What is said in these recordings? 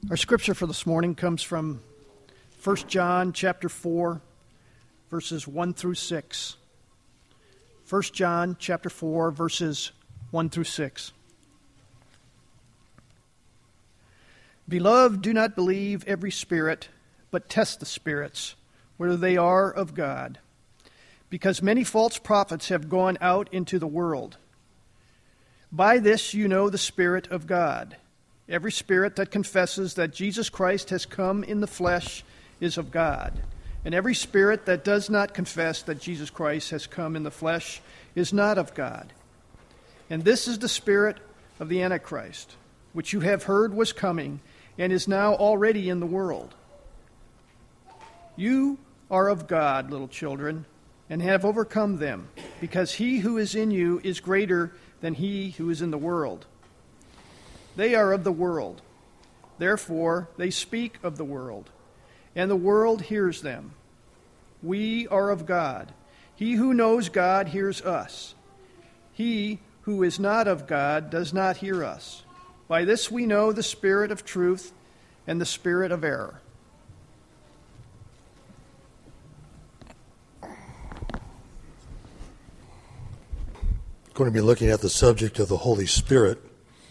Our scripture for this morning comes from 1 John chapter 4, verses 1 through 6. 1 John chapter 4, verses 1 through 6. Beloved, do not believe every spirit, but test the spirits, whether they are of God, because many false prophets have gone out into the world. By this you know the Spirit of God. Every spirit that confesses that Jesus Christ has come in the flesh is of God. And every spirit that does not confess that Jesus Christ has come in the flesh is not of God. And this is the spirit of the Antichrist, which you have heard was coming and is now already in the world. You are of God, little children, and have overcome them, because he who is in you is greater than he who is in the world. They are of the world. Therefore, they speak of the world, and the world hears them. We are of God. He who knows God hears us. He who is not of God does not hear us. By this we know the spirit of truth and the spirit of error. Going to be looking at the subject of the Holy Spirit.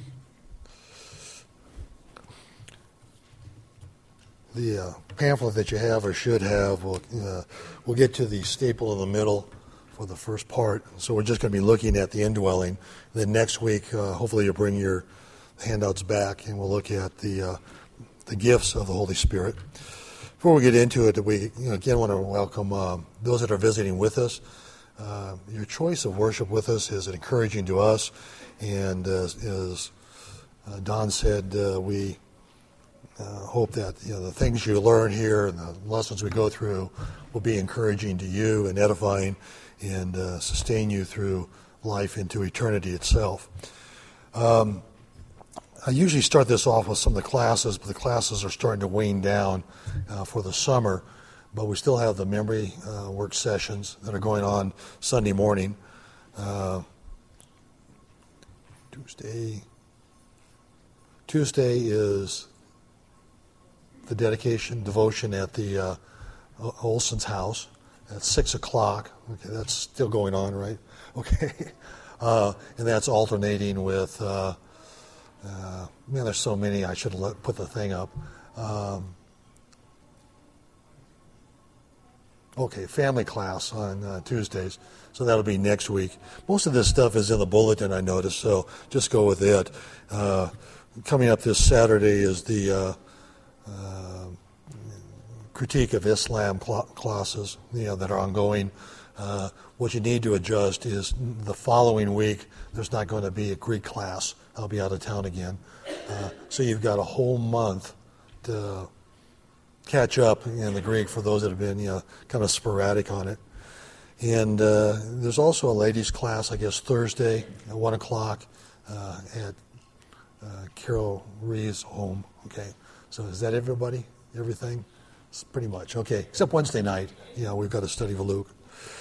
The pamphlet that you have or should have, we'll get to the staple in the middle for the first part. So we're just going to be looking at the indwelling. Then next week, hopefully you'll bring your handouts back and we'll look at the gifts of the Holy Spirit. Before we get into it, we again want to welcome those that are visiting with us. Your choice of worship with us is encouraging to us, and as Don said, we hope that the things you learn here and the lessons we go through will be encouraging to you and edifying and sustain you through life into eternity itself. I usually start this off with some of the classes, but the classes are starting to wane down for the summer. But we still have the memory work sessions that are going on Sunday morning. Tuesday is the dedication, devotion at the Olson's house at 6 o'clock. Okay, that's still going on, right? Okay. And that's alternating with, there's so many, I should have put the thing up. Family class on Tuesdays, so that'll be next week. Most of this stuff is in the bulletin, I noticed, so just go with it. Coming up this Saturday is the critique of Islam classes, that are ongoing. What you need to adjust is the following week, there's not going to be a Greek class. I'll be out of town again. So you've got a whole month to catch up in the Greek for those that have been kind of sporadic on it. And there's also a ladies' class, I guess, Thursday at 1 o'clock at Carol Reeves' home. Okay, so is that everybody? Everything? It's pretty much. Okay, except Wednesday night. We've got to study for Luke.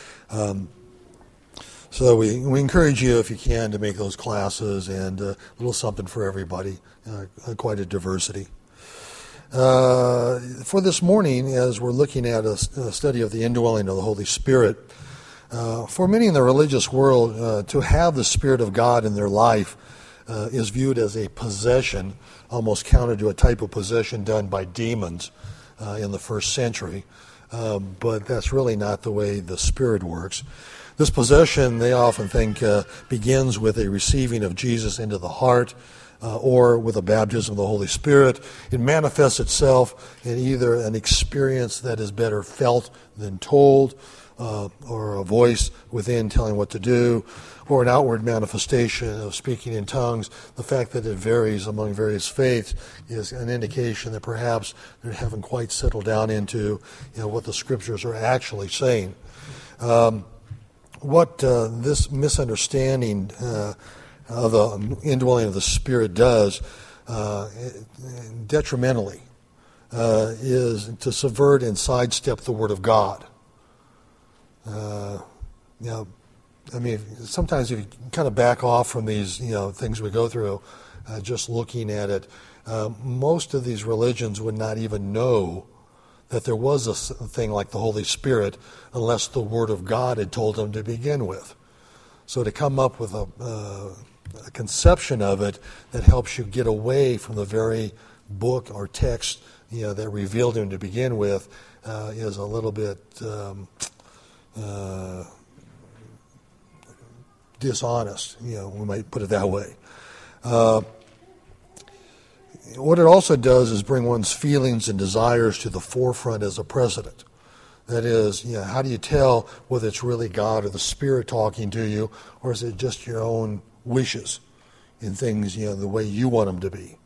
So we encourage you, if you can, to make those classes, and a little something for everybody, quite a diversity. For this morning, as we're looking at a study of the indwelling of the Holy Spirit, for many in the religious world, to have the Spirit of God in their life is viewed as a possession, almost counter to a type of possession done by demons in the first century. But that's really not the way the Spirit works. This possession, they often think, begins with a receiving of Jesus into the heart, or with a baptism of the Holy Spirit. It manifests itself in either an experience that is better felt than told, or a voice within telling what to do, or an outward manifestation of speaking in tongues. The fact that it varies among various faiths is an indication that perhaps they haven't quite settled down into what the Scriptures are actually saying. What this misunderstanding of the indwelling of the Spirit does detrimentally is to subvert and sidestep the Word of God. Sometimes if you kind of back off from these things we go through, just looking at it. Most of these religions would not even know that there was a thing like the Holy Spirit unless the Word of God had told them to begin with. So to come up with a conception of it that helps you get away from the very book or text that revealed him to begin with is a little bit dishonest. We might put it that way. What it also does is bring one's feelings and desires to the forefront as a precedent. That is, how do you tell whether it's really God or the Spirit talking to you, or is it just your own wishes in things, the way you want them to be?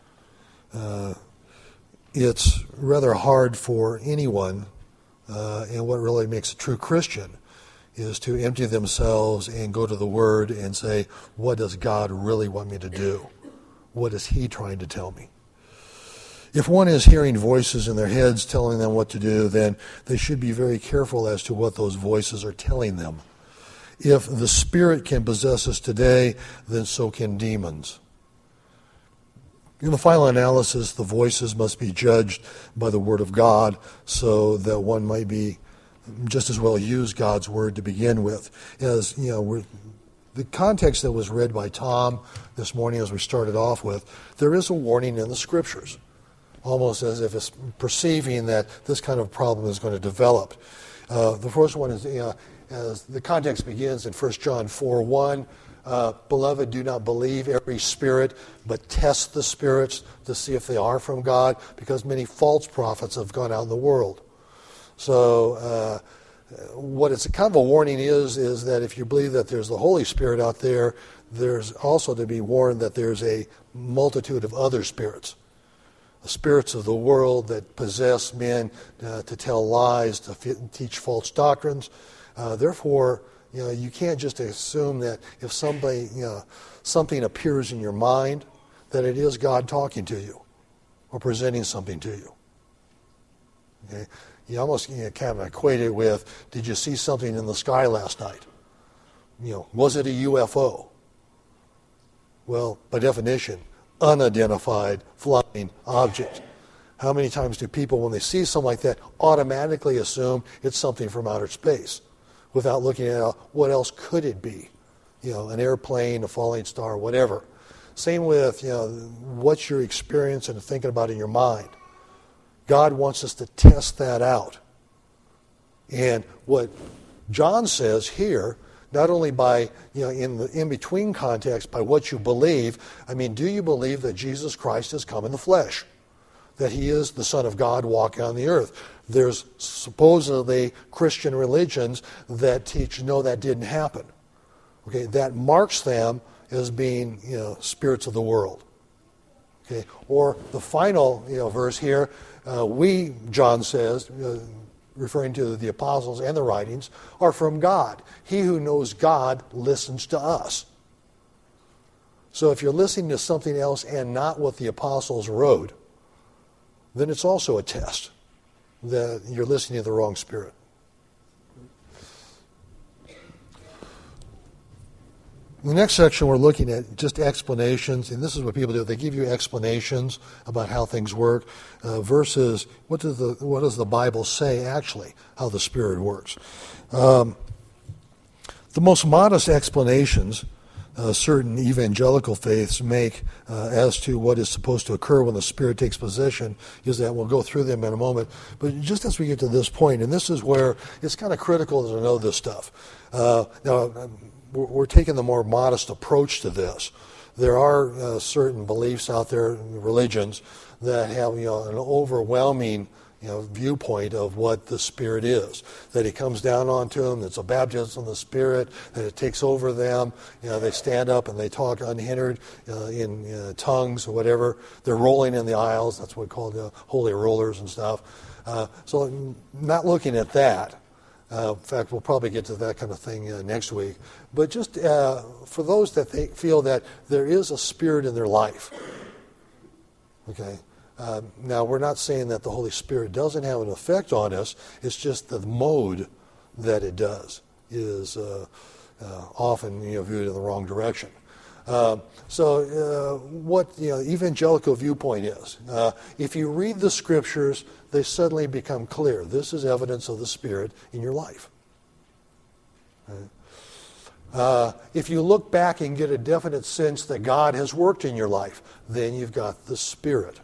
It's rather hard for anyone, and what really makes a true Christian is to empty themselves and go to the Word and say, what does God really want me to do? What is He trying to tell me? If one is hearing voices in their heads telling them what to do, then they should be very careful as to what those voices are telling them. If the Spirit can possess us today, then so can demons. In the final analysis, the voices must be judged by the Word of God so that one might be just as well use God's Word to begin with. As the context that was read by Tom this morning as we started off with, there is a warning in the Scriptures, almost as if it's perceiving that this kind of problem is going to develop. The first one is, as the context begins in 1 John 4:1, beloved, do not believe every spirit, but test the spirits to see if they are from God, because many false prophets have gone out in the world. So what it's a kind of a warning is that if you believe that there's the Holy Spirit out there, there's also to be warned that there's a multitude of other spirits. The spirits of the world that possess men to tell lies, to teach false doctrines. Therefore, you can't just assume that if something appears in your mind, that it is God talking to you or presenting something to you. Okay? You almost kind of equate it with, did you see something in the sky last night? Was it a UFO? Well, by definition, unidentified flying object. How many times do people, when they see something like that, automatically assume it's something from outer space without looking at what else could it be? An airplane, a falling star, whatever. Same with, what you're experiencing and thinking about in your mind. God wants us to test that out. And what John says here, not only by, in the in-between context, by what you believe, do you believe that Jesus Christ has come in the flesh? That He is the Son of God walking on the earth? There's supposedly Christian religions that teach, no, that didn't happen. Okay, that marks them as being, spirits of the world. Okay, or the final, verse here, John says, referring to the apostles and the writings, are from God. He who knows God listens to us. So if you're listening to something else and not what the apostles wrote, then it's also a test that you're listening to the wrong spirit. In the next section, we're looking at just explanations, and this is what people do. They give you explanations about how things work versus what does the Bible say actually how the Spirit works. The most modest explanations certain evangelical faiths make as to what is supposed to occur when the Spirit takes possession is that we'll go through them in a moment. But just as we get to this point, and this is where it's kind of critical to know this stuff. Now, we're taking the more modest approach to this. There are certain beliefs out there, religions, that have an overwhelming viewpoint of what the Spirit is. That He comes down onto them, it's a baptism of the Spirit, that it takes over them. They stand up and they talk unhindered in tongues or whatever. They're rolling in the aisles, that's what we call the holy rollers and stuff. So not looking at that. In fact, we'll probably get to that kind of thing next week. But just for those that feel that there is a Spirit in their life, okay. Now, we're not saying that the Holy Spirit doesn't have an effect on us. It's just the mode that it does is often viewed in the wrong direction. What the evangelical viewpoint is, if you read the Scriptures, they suddenly become clear. This is evidence of the Spirit in your life. If you look back and get a definite sense that God has worked in your life, then you've got the Spirit.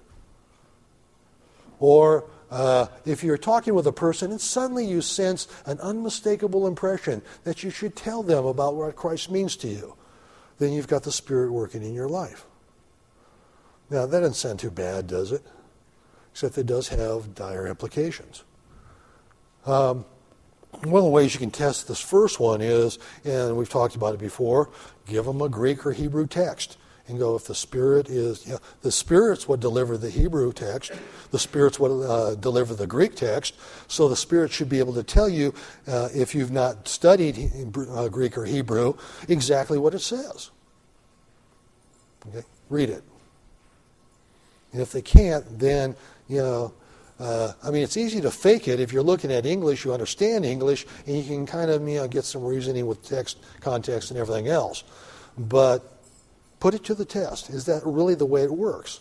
Or if you're talking with a person and suddenly you sense an unmistakable impression that you should tell them about what Christ means to you, then you've got the Spirit working in your life. Now, that doesn't sound too bad, does it? Except it does have dire implications. One of the ways you can test this first one is, and we've talked about it before, give them a Greek or Hebrew text and go, if the Spirit is, the Spirit's what delivered the Hebrew text, the Spirit's what delivered the Greek text, so the Spirit should be able to tell you, if you've not studied Greek or Hebrew, exactly what it says. Okay? Read it. And if they can't, then, it's easy to fake it. If you're looking at English, you understand English, and you can kind of, get some reasoning with text, context, and everything else. But put it to the test. Is that really the way it works?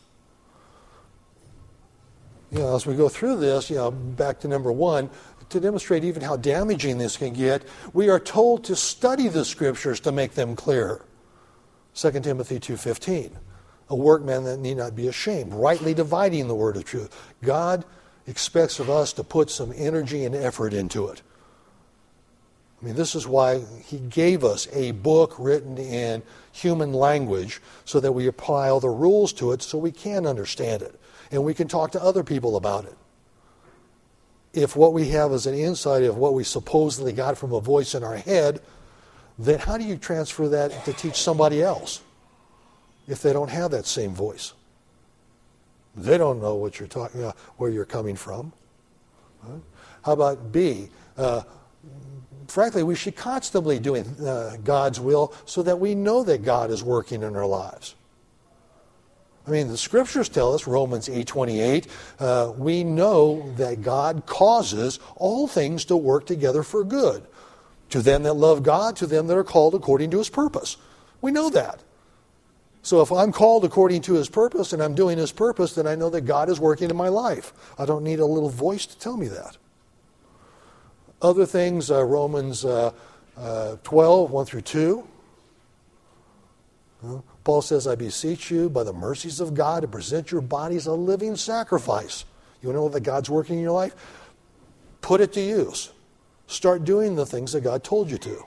As we go through this, back to number 1, to demonstrate even how damaging this can get, we are told to study the Scriptures to make them clear. 2 Timothy 2:15. A workman that need not be ashamed, rightly dividing the word of truth. God expects of us to put some energy and effort into it. This is why He gave us a book written in human language so that we apply all the rules to it so we can understand it and we can talk to other people about it. If what we have is an insight of what we supposedly got from a voice in our head, then how do you transfer that to teach somebody else if they don't have that same voice? They don't know what you're talking about, where you're coming from. How about B? Frankly, we should constantly doing God's will so that we know that God is working in our lives. The Scriptures tell us, Romans 8:28, we know that God causes all things to work together for good. To them that love God, to them that are called according to His purpose. We know that. So if I'm called according to His purpose and I'm doing His purpose, then I know that God is working in my life. I don't need a little voice to tell me that. Other things, Romans 12, 1 through 2. Paul says, I beseech you by the mercies of God to present your bodies a living sacrifice. You know that God's working in your life? Put it to use. Start doing the things that God told you to.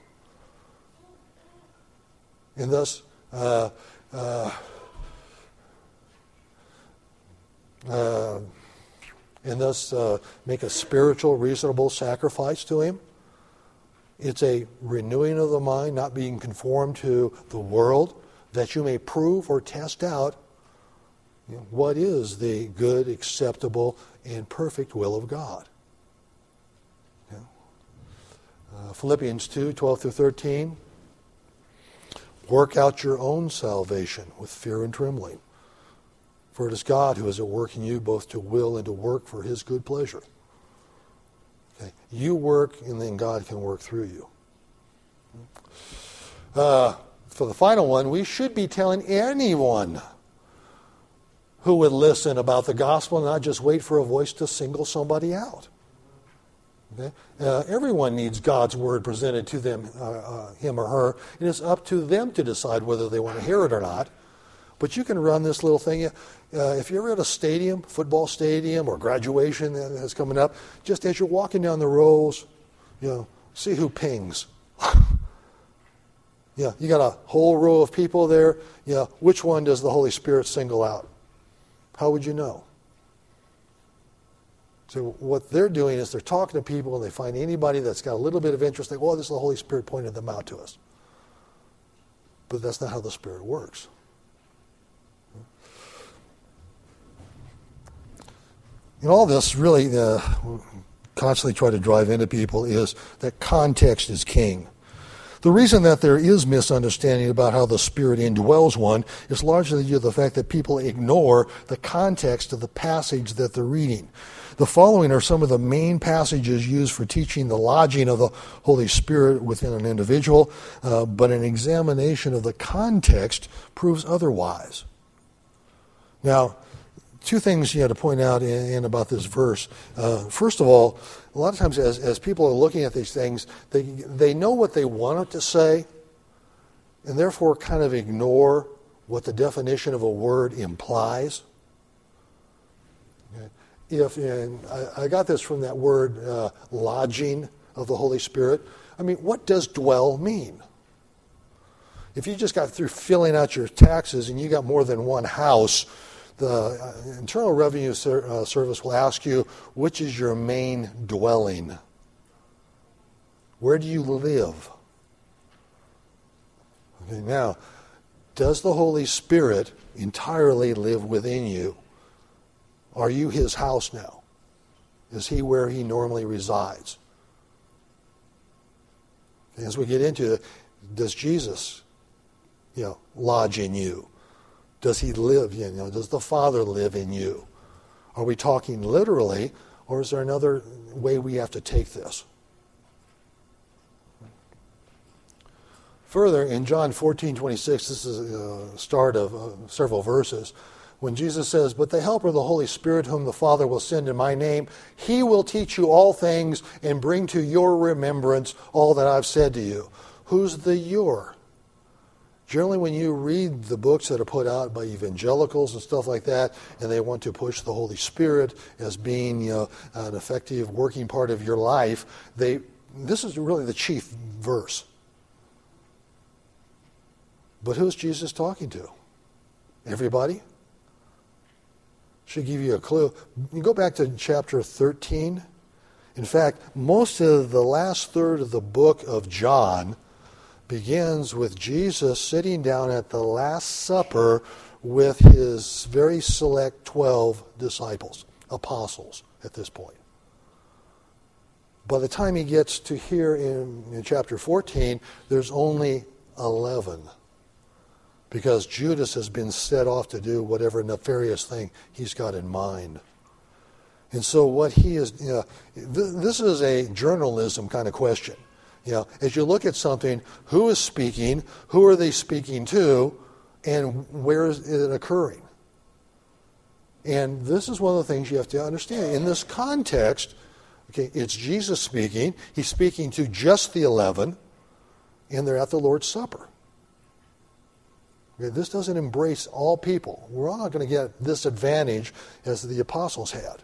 And thus, make a spiritual, reasonable sacrifice to Him. It's a renewing of the mind, not being conformed to the world, that you may prove or test out what is the good, acceptable, and perfect will of God. Philippians 2, 12 through 13. Work out your own salvation with fear and trembling. For it is God who is at work in you both to will and to work for His good pleasure. Okay. You work, and then God can work through you. For the final one, we should be telling anyone who would listen about the gospel, not just wait for a voice to single somebody out. Okay? Everyone needs God's word presented to them, him or her, and it's up to them to decide whether they want to hear it or not. But you can run this little thing. If you're at a stadium, football stadium, or graduation that's coming up, just as you're walking down the rows, see who pings. You got a whole row of people there. Which one does the Holy Spirit single out? How would you know? So what they're doing is they're talking to people and they find anybody that's got a little bit of interest. They go, this is the Holy Spirit pointed them out to us. But that's not how the Spirit works. And all this really constantly try to drive into people is that context is king. The reason that there is misunderstanding about how the Spirit indwells one is largely due to the fact that people ignore the context of the passage that they're reading. The following are some of the main passages used for teaching the lodging of the Holy Spirit within an individual, but an examination of the context proves otherwise. Now, two things you had to point out in about this verse. First of all, a lot of times as people are looking at these things, they know what they want it to say, and therefore kind of ignore what the definition of a word implies. Okay. I got this from that word lodging of the Holy Spirit. I mean, what does dwell mean? If you just got through filling out your taxes and you got more than one house, the Internal Revenue Service will ask you, which is your main dwelling? Where do you live? Okay, now, does the Holy Spirit entirely live within you? Are you his house now? Is he where he normally resides? As we get into it, does Jesus, lodge in you? Does he live, does the Father live in you? Are we talking literally, or is there another way we have to take this? Further, in John 14:26, this is the start of several verses, when Jesus says, "But the Helper, the Holy Spirit, whom the Father will send in my name, he will teach you all things and bring to your remembrance all that I've said to you." Who's the your? Generally, when you read the books that are put out by evangelicals and stuff like that, and they want to push the Holy Spirit as being an effective working part of your life, this is really the chief verse. But who's Jesus talking to? Everybody? Should give you a clue. You go back to chapter 13. In fact, most of the last third of the book of John begins with Jesus sitting down at the Last Supper with his very select 12 disciples, apostles at this point. By the time he gets to here in chapter 14, there's only 11. Because Judas has been set off to do whatever nefarious thing he's got in mind. And so what he is, this is a journalism kind of question. As you look at something, who is speaking, who are they speaking to, and where is it occurring? And this is one of the things you have to understand. In this context, okay, it's Jesus speaking. He's speaking to just the 11, and they're at the Lord's Supper. Okay, this doesn't embrace all people. We're all not going to get this advantage as the apostles had.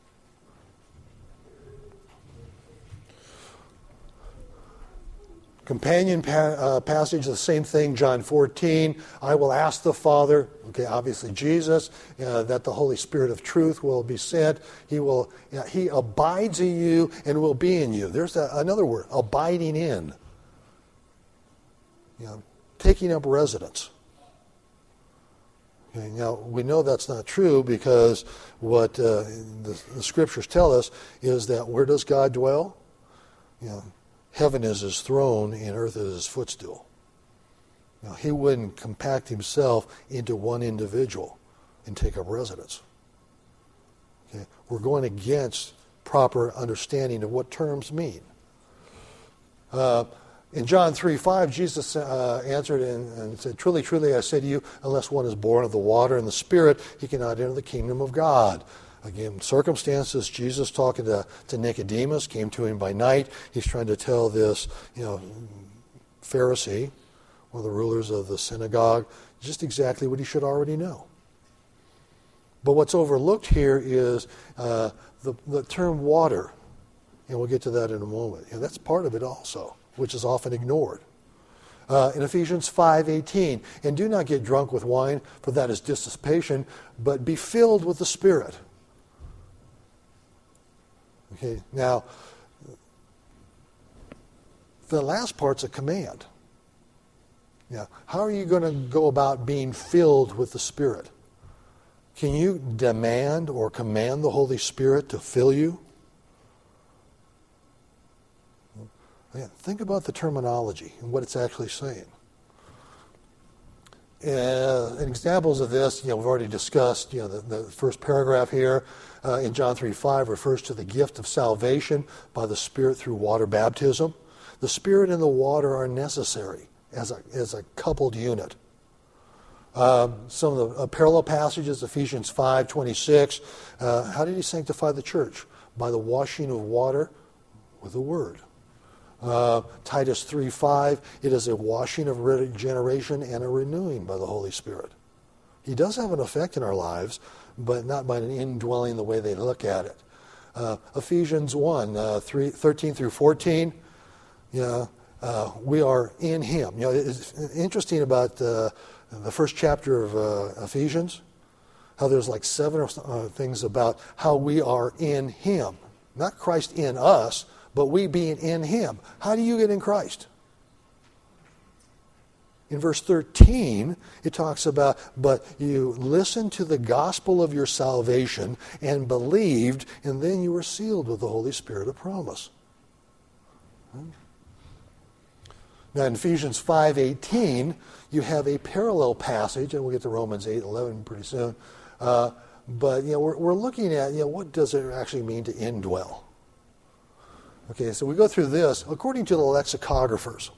Companion passage, the same thing, John 14. I will ask the Father, okay, obviously Jesus, that the Holy Spirit of truth will be sent. He abides in you and will be in you. There's another word, abiding in. Taking up residence. Okay, now, we know that's not true because what the Scriptures tell us is that where does God dwell? Heaven is his throne and earth is his footstool. Now, he wouldn't compact himself into one individual and take up residence. Okay? We're going against proper understanding of what terms mean. In John 3:5, Jesus answered and said, "Truly, truly, I say to you, unless one is born of the water and the Spirit, he cannot enter the kingdom of God." Again, circumstances, Jesus talking to Nicodemus, came to him by night. He's trying to tell this, Pharisee, one of the rulers of the synagogue, just exactly what he should already know. But what's overlooked here is the term water, and we'll get to that in a moment. And that's part of it also, which is often ignored. In Ephesians 5:18, "And do not get drunk with wine, for that is dissipation, but be filled with the Spirit." Okay, now, the last part's a command. How are you going to go about being filled with the Spirit? Can you demand or command the Holy Spirit to fill you? Again, think about the terminology and what it's actually saying. And examples of this, we've already discussed. The first paragraph here in John 3:5 refers to the gift of salvation by the Spirit through water baptism. The Spirit and the water are necessary as a coupled unit. Some of the parallel passages, Ephesians 5:26. How did he sanctify the church? By the washing of water with the word. Titus 3:5, it is a washing of regeneration and a renewing by the Holy Spirit. He does have an effect in our lives, but not by an indwelling the way they look at it. Ephesians 1:13 through 14, we are in him. It's interesting about the first chapter of Ephesians, how there's like 7 things about how we are in him. Not Christ in us, but we being in him. How do you get in Christ? In verse 13, it talks about, but you listened to the gospel of your salvation and believed, and then you were sealed with the Holy Spirit of promise. Now in Ephesians 5:18, you have a parallel passage, and we'll get to Romans 8:11 pretty soon. But we're looking at what does it actually mean to indwell. Okay, so we go through this according to the lexicographers.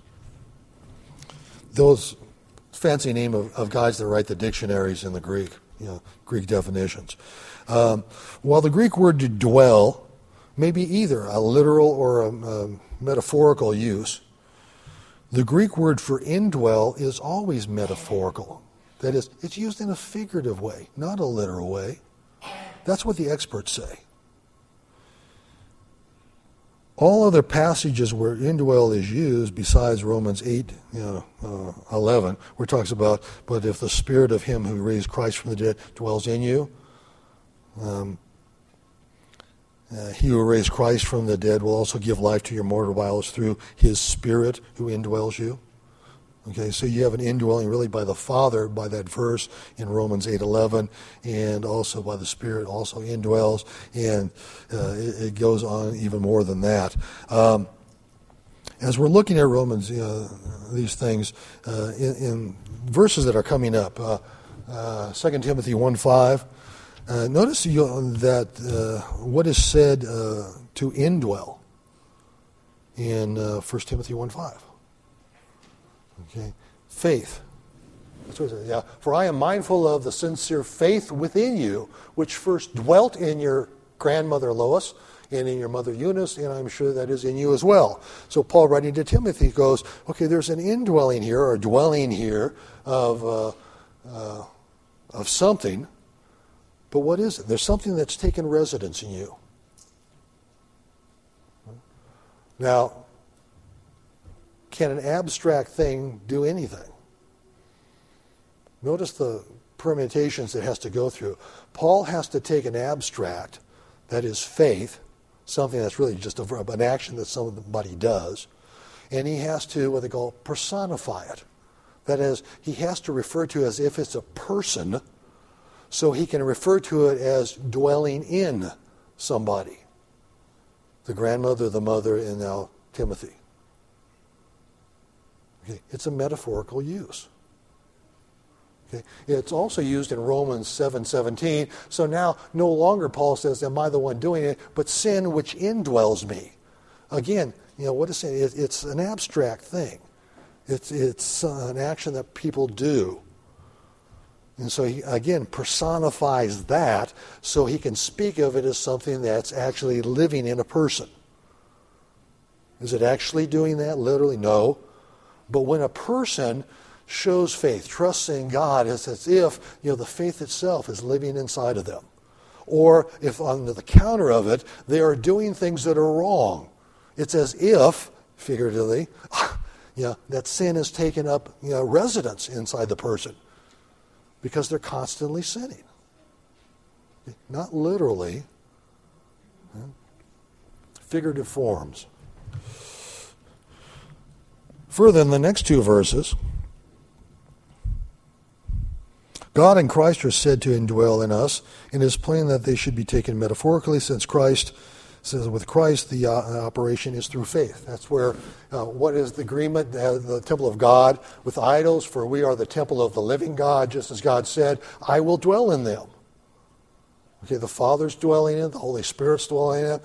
Those fancy name of guys that write the dictionaries in the Greek, Greek definitions. While the Greek word to dwell may be either a literal or a metaphorical use, the Greek word for indwell is always metaphorical. That is, it's used in a figurative way, not a literal way. That's what the experts say. All other passages where indwell is used, besides Romans 8:11, where it talks about, but if the Spirit of him who raised Christ from the dead dwells in you, he who raised Christ from the dead will also give life to your mortal bodies through his Spirit who indwells you. Okay, so you have an indwelling really by the Father, by that verse in Romans 8:11, and also by the Spirit also indwells, and it goes on even more than that. As we're looking at Romans, these things, in verses that are coming up, 2 Timothy 1:5, notice that what is said to indwell in 1 Timothy 1:5. Okay, faith. That's what it says. Yeah. For I am mindful of the sincere faith within you, which first dwelt in your grandmother Lois and in your mother Eunice, and I'm sure that is in you as well. So Paul, writing to Timothy, goes, okay, there's an indwelling here, or dwelling here, of something, but what is it? There's something that's taken residence in you. Now, can an abstract thing do anything? Notice the permutations it has to go through. Paul has to take an abstract, that is faith, something that's really just an action that somebody does, and he has to, what they call, personify it. That is, he has to refer to it as if it's a person, so he can refer to it as dwelling in somebody. The grandmother, the mother, and now Timothy. Okay. It's a metaphorical use. Okay. It's also used in Romans 7:17. So now no longer Paul says, am I the one doing it, but sin which indwells me. Again, what is sin? It's an abstract thing. It's an action that people do. And so he, again, personifies that so he can speak of it as something that's actually living in a person. Is it actually doing that? Literally, no. But when a person shows faith, trusts in God, it's as if the faith itself is living inside of them. Or if on the counter of it, they are doing things that are wrong. It's as if, figuratively, that sin has taken up residence inside the person because they're constantly sinning. Not literally, figurative forms. Further, in the next two verses, God and Christ are said to indwell in us, and it is plain that they should be taken metaphorically, since Christ says with Christ, the operation is through faith. That's where, what is the agreement? The temple of God with idols, for we are the temple of the living God, just as God said, I will dwell in them. Okay, the Father's dwelling in it, the Holy Spirit's dwelling in it,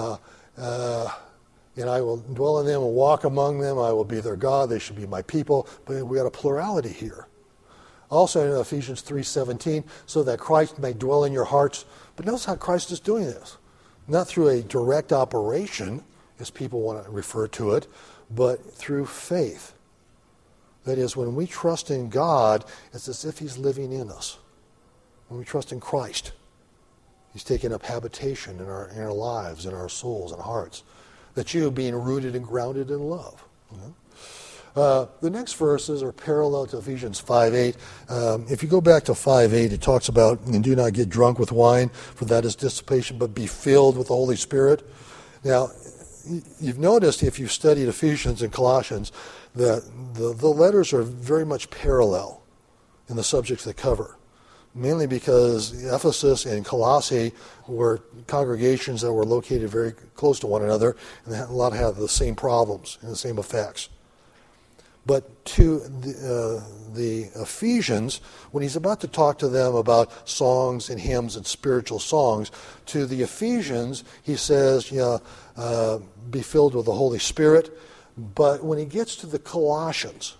and I will dwell in them and walk among them. I will be their God. They should be my people. But we got a plurality here. Also in Ephesians 3:17, so that Christ may dwell in your hearts. But notice how Christ is doing this. Not through a direct operation, as people want to refer to it, but through faith. That is, when we trust in God, it's as if He's living in us. When we trust in Christ, He's taking up habitation in our lives, in our souls and hearts. That you being rooted and grounded in love. The next verses are parallel to Ephesians 5:8. If you go back to 5:8, it talks about, and do not get drunk with wine, for that is dissipation, but be filled with the Holy Spirit. Now, you've noticed if you've studied Ephesians and Colossians that the letters are very much parallel in the subjects they cover. Mainly because Ephesus and Colossae were congregations that were located very close to one another, and a lot had the same problems and the same effects. But to the Ephesians, when he's about to talk to them about songs and hymns and spiritual songs, to the Ephesians, he says, be filled with the Holy Spirit. But when he gets to the Colossians,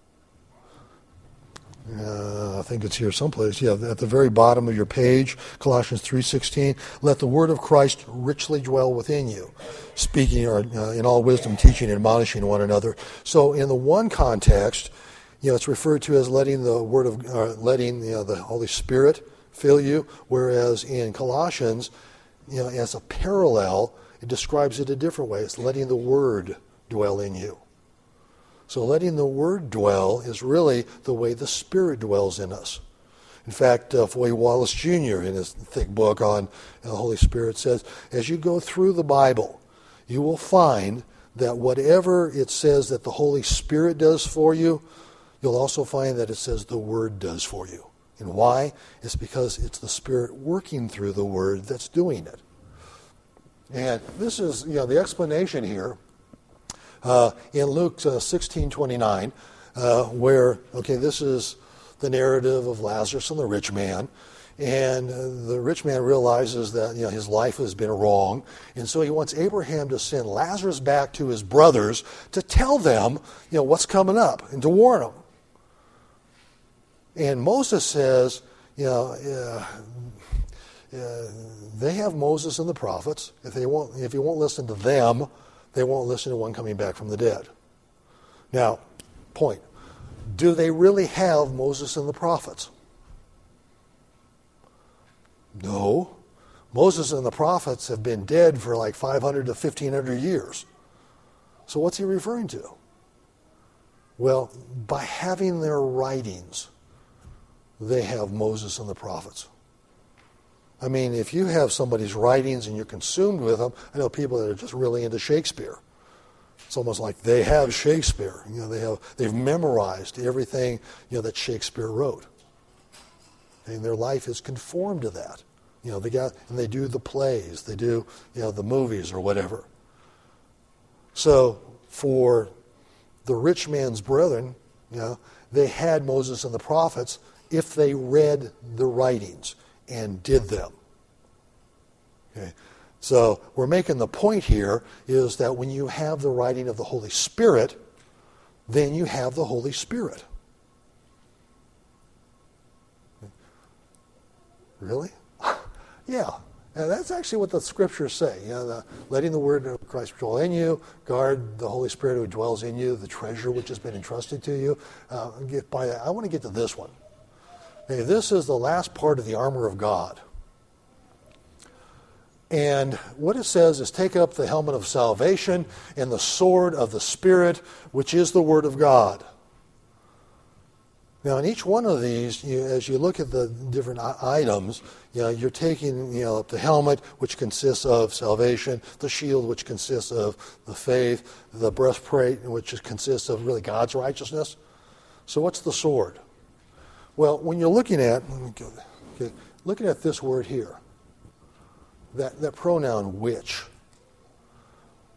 I think it's here someplace. Yeah, at the very bottom of your page, Colossians 3:16. Let the word of Christ richly dwell within you, speaking in all wisdom, teaching, and admonishing one another. So, in the one context, it's referred to as letting the the Holy Spirit fill you. Whereas in Colossians, as a parallel, it describes it a different way. It's letting the word dwell in you. So letting the Word dwell is really the way the Spirit dwells in us. In fact, Foy Wallace Jr., in his thick book on the Holy Spirit, says, as you go through the Bible, you will find that whatever it says that the Holy Spirit does for you, you'll also find that it says the Word does for you. And why? It's because it's the Spirit working through the Word that's doing it. And this is, the explanation here. In Luke 16:29, where, this is the narrative of Lazarus and the rich man, and the rich man realizes that his life has been wrong, and so he wants Abraham to send Lazarus back to his brothers to tell them, what's coming up, and to warn them. And Moses says, they have Moses and the prophets. If you won't listen to them, they won't listen to one coming back from the dead. Now, point. Do they really have Moses and the prophets? No. Moses and the prophets have been dead for like 500 to 1,500 years. So what's he referring to? Well, by having their writings, they have Moses and the prophets. I mean, if you have somebody's writings and you're consumed with them, I know people that are just really into Shakespeare. It's almost like they have Shakespeare. They've memorized everything that Shakespeare wrote, and their life is conformed to that. They do the plays, they do the movies or whatever. So for the rich man's brethren, they had Moses and the prophets if they read the writings and did them. Okay. So we're making the point here is that when you have the writing of the Holy Spirit, then you have the Holy Spirit. Really? Yeah. And that's actually what the Scriptures say. Letting the word of Christ dwell in you, guard the Holy Spirit who dwells in you, the treasure which has been entrusted to you. I want to get to this one. Okay, this is the last part of the armor of God. And what it says is take up the helmet of salvation and the sword of the Spirit, which is the Word of God. Now, in each one of these, as you look at the different items, you're taking up the helmet, which consists of salvation, the shield, which consists of the faith, the breastplate, which consists of really God's righteousness. So what's the sword? Well, when you're looking at this word here, that pronoun which,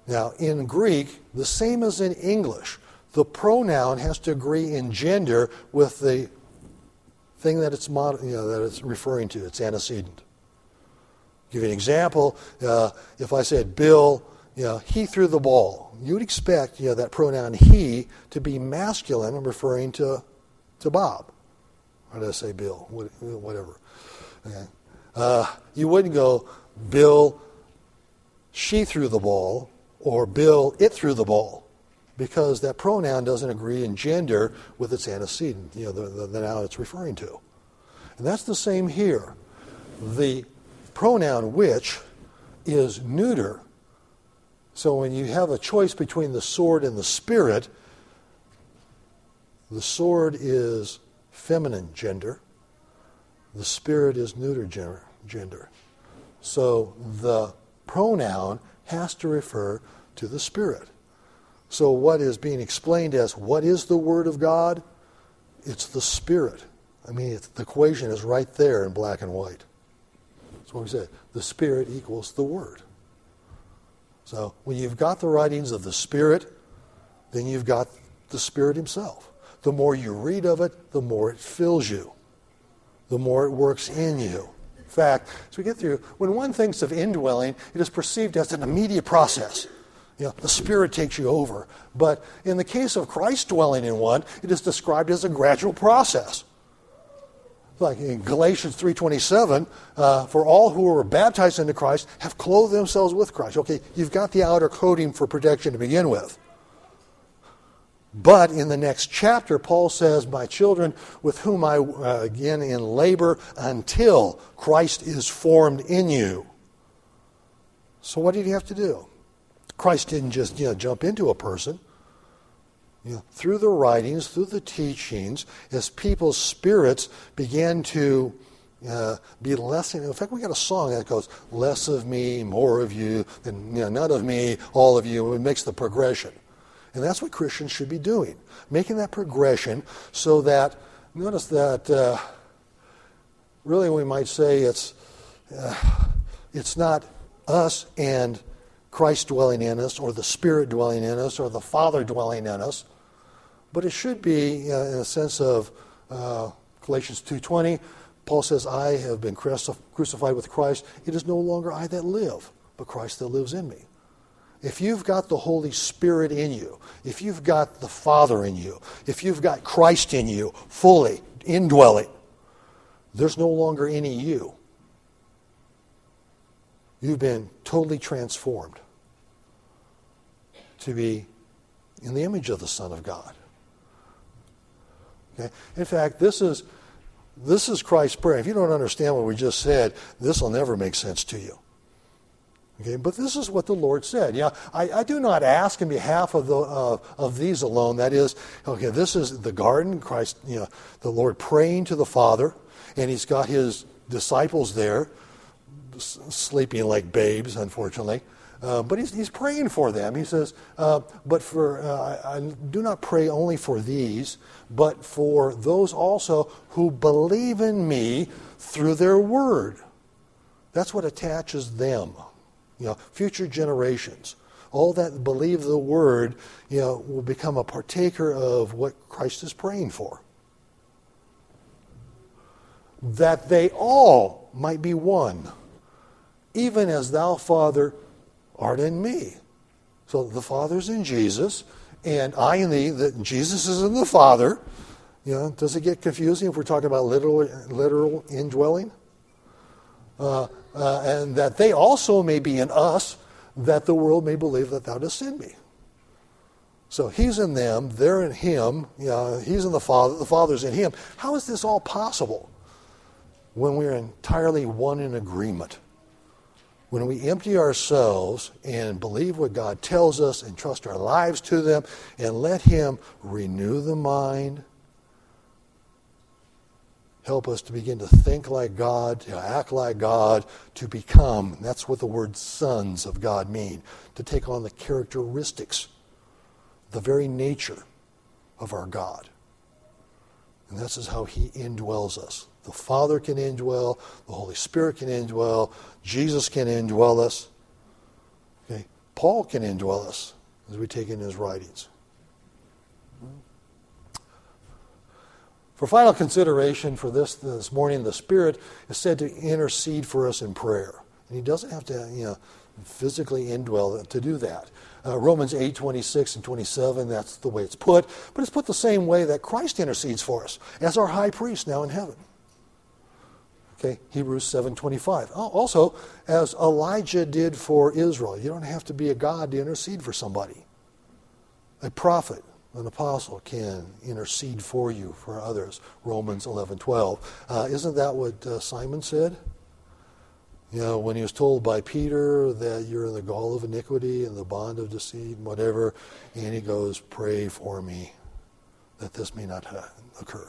Now, in Greek, the same as in English, the pronoun has to agree in gender with the thing that it's that it's referring to, its antecedent. Give you an example. If I said, Bill, he threw the ball, you would expect that pronoun he to be masculine and referring to Bob. Or did I say Bill? Whatever. Okay. You wouldn't go, Bill, she threw the ball, or Bill, it threw the ball, because that pronoun doesn't agree in gender with its antecedent, the noun it's referring to. And that's the same here. The pronoun which is neuter. So when you have a choice between the sword and the spirit, the sword is feminine gender, the spirit is neuter gender. So the pronoun has to refer to the spirit. So what is being explained as what is the Word of God? It's the Spirit. I mean, the equation is right there in black and white. That's what we said. The Spirit equals the Word. So when you've got the writings of the Spirit, then you've got the Spirit Himself. The more you read of it, the more it fills you. The more it works in you. In fact, as we get through, when one thinks of indwelling, it is perceived as an immediate process. The Spirit takes you over. But in the case of Christ dwelling in one, it is described as a gradual process. Like in Galatians 3:27, for all who were baptized into Christ have clothed themselves with Christ. Okay, you've got the outer coating for protection to begin with. But in the next chapter, Paul says, my children, with whom I again in labor until Christ is formed in you. So what did he have to do? Christ didn't just jump into a person. Through the writings, through the teachings, as people's spirits began to be less. In fact, we got a song that goes, less of me, more of you, then none of me, all of you. It makes the progression. And that's what Christians should be doing, making that progression so that, notice that really we might say it's not us and Christ dwelling in us, or the Spirit dwelling in us, or the Father dwelling in us, but it should be in a sense of Galatians 2:20. Paul says, I have been crucified with Christ. It is no longer I that live, but Christ that lives in me. If you've got the Holy Spirit in you, if you've got the Father in you, if you've got Christ in you, fully, indwelling, there's no longer any you. You've been totally transformed to be in the image of the Son of God. Okay? In fact, this is Christ's prayer. If you don't understand what we just said, this will never make sense to you. Okay? But this is what the Lord said. I do not ask in behalf of these alone. That is, okay, this is the garden, Christ, the Lord praying to the Father, and He's got His disciples there, sleeping like babes, unfortunately. But he's praying for them. He says, but I do not pray only for these, but for those also who believe in me through their word. That's what attaches them. Future generations. All that believe the word, will become a partaker of what Christ is praying for. That they all might be one, even as thou, Father, art in me. So the Father's in Jesus, and I in thee, that Jesus is in the Father. Does it get confusing if we're talking about literal indwelling? And that they also may be in us, that the world may believe that thou dost send me. So He's in them, they're in Him, He's in the Father, the Father's in Him. How is this all possible? When we're entirely one in agreement. When we empty ourselves and believe what God tells us and trust our lives to them and let Him renew the mind, help us to begin to think like God, to act like God, to become, that's what the word sons of God mean, to take on the characteristics, the very nature of our God. And this is how He indwells us. The Father can indwell, the Holy Spirit can indwell, Jesus can indwell us. Okay? Paul can indwell us as we take in his writings. For final consideration for this morning, the Spirit is said to intercede for us in prayer. And he doesn't have to physically indwell to do that. Romans 8:26 and 27, that's the way it's put. But it's put the same way that Christ intercedes for us as our high priest now in heaven. Okay, Hebrews 7:25. Also, as Elijah did for Israel. You don't have to be a god to intercede for somebody. A prophet, an apostle can intercede for you, for others. Romans 11:12. Isn't that what Simon said? When he was told by Peter that you're in the gall of iniquity and the bond of deceit and whatever, and he goes, pray for me that this may not occur.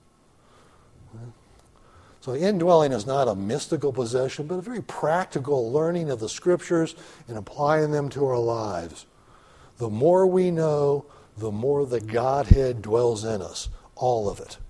So indwelling is not a mystical possession, but a very practical learning of the Scriptures and applying them to our lives. The more we know, the more the Godhead dwells in us, all of it.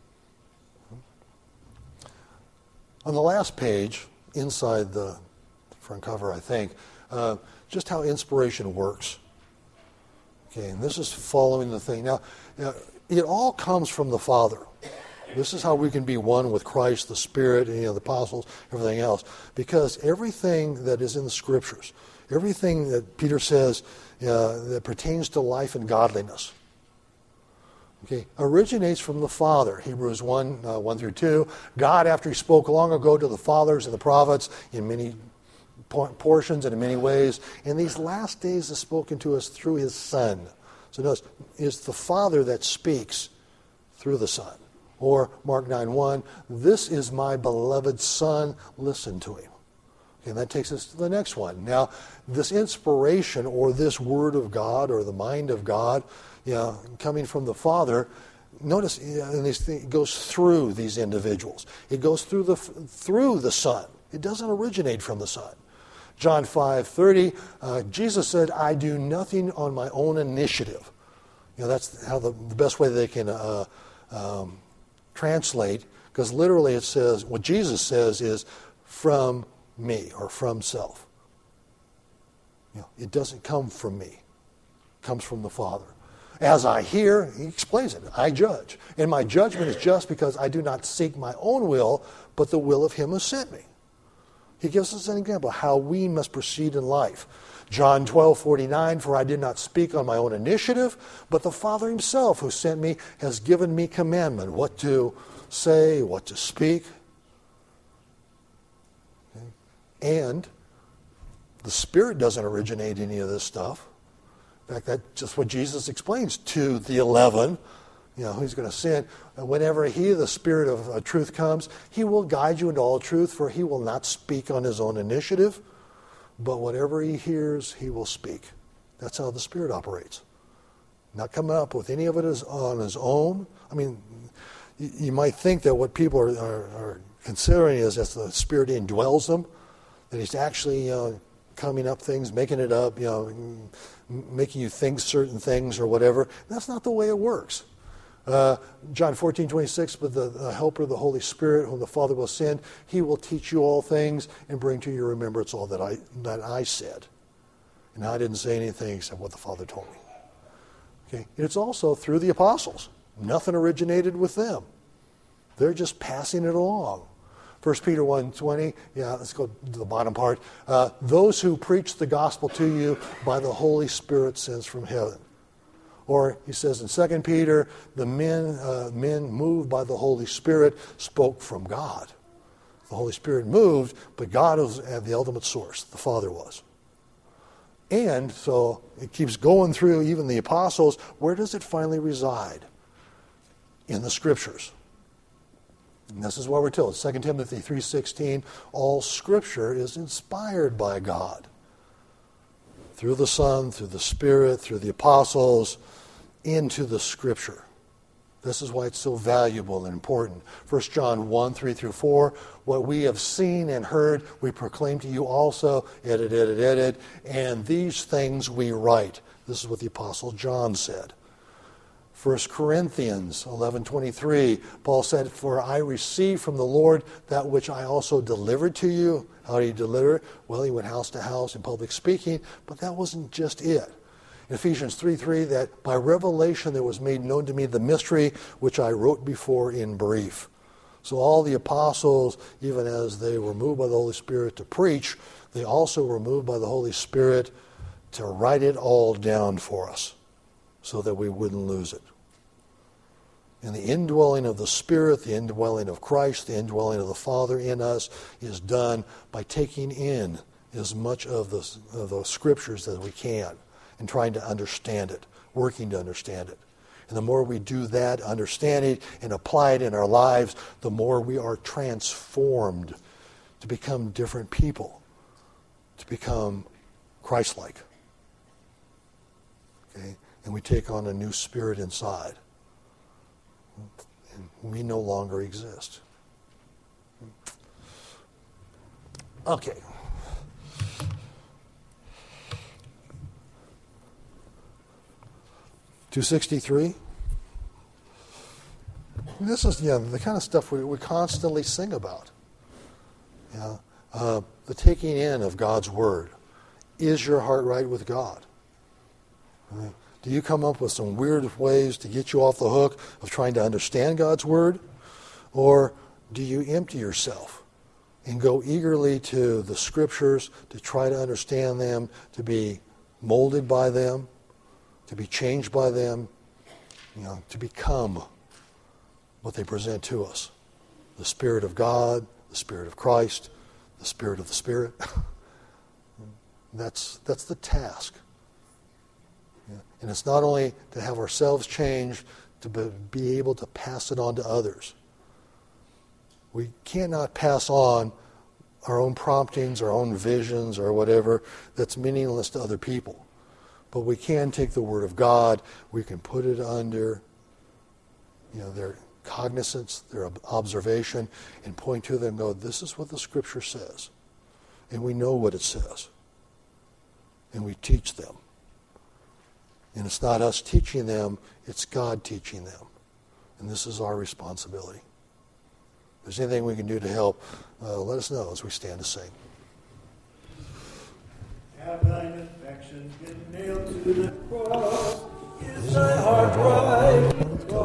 On the last page, inside the front cover, I think, just how inspiration works. Okay, and this is following the thing. Now, it all comes from the Father. This is how we can be one with Christ, the Spirit, and the apostles, everything else. Because everything that is in the Scriptures, everything that Peter says that pertains to life and godliness, okay, originates from the Father. Hebrews 1 through 2. God, after he spoke long ago to the fathers and the prophets in many portions and in many ways, in these last days has spoken to us through his Son. So notice, it's the Father that speaks through the Son. Or Mark 9:1, this is my beloved Son, listen to him. Okay, and that takes us to the next one. Now, this inspiration or this Word of God or the mind of God, coming from the Father, notice it goes through these individuals. It goes through the Son. It doesn't originate from the Son. John 5:30, Jesus said, I do nothing on my own initiative. That's how the best way they can translate, because literally it says, what Jesus says is from me or from self. It doesn't come from me. It comes from the Father. As I hear, he explains it, I judge. And my judgment is just because I do not seek my own will, but the will of him who sent me. He gives us an example of how we must proceed in life. John 12:49, for I did not speak on my own initiative, but the Father himself who sent me has given me commandment, what to say, what to speak. Okay. And the Spirit doesn't originate any of this stuff. In fact, that's just what Jesus explains to the 11. Who's going to sin. And whenever he, the Spirit of truth, comes, he will guide you into all truth, for he will not speak on his own initiative, but whatever he hears, he will speak. That's how the Spirit operates. Not coming up with any of it on his own. I mean, you might think that what people are considering is that the Spirit indwells them, that he's actually coming up things, making it up, making you think certain things or whatever. That's not the way it works. John 14:26, but the Helper, the Holy Spirit, whom the Father will send, he will teach you all things and bring to your remembrance all that I said. And I didn't say anything except what the Father told me. Okay, it's also through the apostles. Nothing originated with them. They're just passing it along. 1 Peter 1:20, let's go to the bottom part. Those who preach the gospel to you by the Holy Spirit sent from heaven. Or he says in 2 Peter, the men moved by the Holy Spirit spoke from God. The Holy Spirit moved, but God was at the ultimate source. The Father was. And so it keeps going through even the apostles. Where does it finally reside? In the Scriptures. And this is what we're told. 2 Timothy 3:16, all Scripture is inspired by God. Through the Son, through the Spirit, through the apostles, into the Scripture. This is why it's so valuable and important. 1 John 1:3-4, what we have seen and heard, we proclaim to you also, and these things we write. This is what the Apostle John said. 1 Corinthians 11:23, Paul said, "For I received from the Lord that which I also delivered to you." How did he deliver it? Well, he went house to house in public speaking, but that wasn't just it. In Ephesians 3:3, that by revelation there was made known to me the mystery which I wrote before in brief. So all the apostles, even as they were moved by the Holy Spirit to preach, they also were moved by the Holy Spirit to write it all down for us so that we wouldn't lose it. And the indwelling of the Spirit, the indwelling of Christ, the indwelling of the Father in us is done by taking in as much of the Scriptures as we can and trying to understand it, working to understand it. And the more we do that, understand it, and apply it in our lives, the more we are transformed to become different people, to become Christ-like. Okay? And we take on a new spirit inside. And we no longer exist. Okay. $263. This is the kind of stuff we constantly sing about. The taking in of God's Word. Is your heart right with God? Do you come up with some weird ways to get you off the hook of trying to understand God's Word? Or do you empty yourself and go eagerly to the Scriptures to try to understand them, to be molded by them, to be changed by them, to become what they present to us? The Spirit of God, the Spirit of Christ, the Spirit of the Spirit. That's the task. And it's not only to have ourselves changed, to be able to pass it on to others. We cannot pass on our own promptings, our own visions, or whatever that's meaningless to other people. But we can take the Word of God, we can put it under their cognizance, their observation, and point to them and go, this is what the Scripture says. And we know what it says. And we teach them. And it's not us teaching them, it's God teaching them. And this is our responsibility. If there's anything we can do to help, let us know as we stand to sing. Have thine affection been nailed to the cross? Is thy heart right?